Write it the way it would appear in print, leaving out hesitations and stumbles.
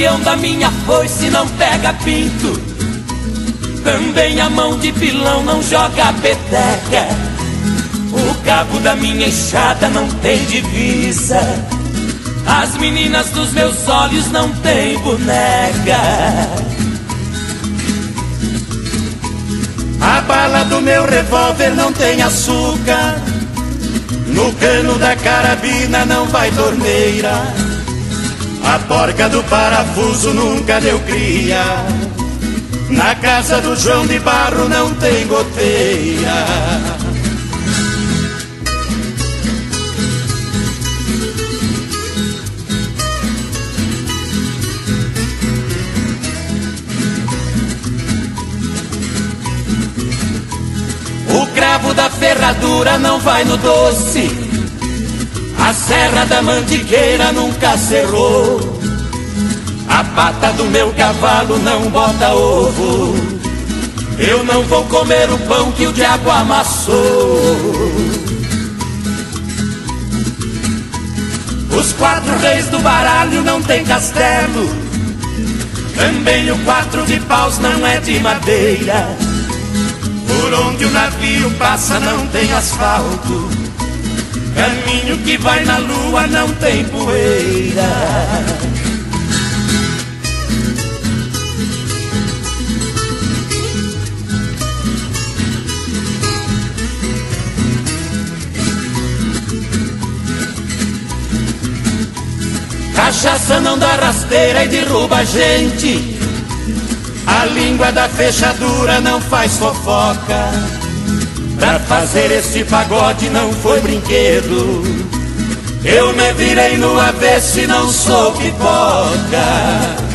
guardião da minha foice não pega pinto, também a mão de pilão não joga peteca. O cabo da minha enxada não tem divisa, as meninas dos meus olhos não têm boneca. A bala do meu revólver não tem açúcar, no cano da carabina não vai torneira, a porca do parafuso nunca deu cria, na casa do João de Barro não tem goteira. O cravo da ferradura não vai no doce, a serra da mandigueira nunca cerrou, a pata do meu cavalo não bota ovo, eu não vou comer o pão que o diabo amassou. Os 4 reis do baralho não tem castelo, também o 4 de paus não é de madeira, por onde o navio passa não tem asfalto, caminho que vai na lua não tem poeira. Cachaça não dá rasteira e derruba a gente, a língua da fechadura não faz fofoca, pra fazer esse pagode não foi brinquedo, eu me virei no avesso e não sou pipoca.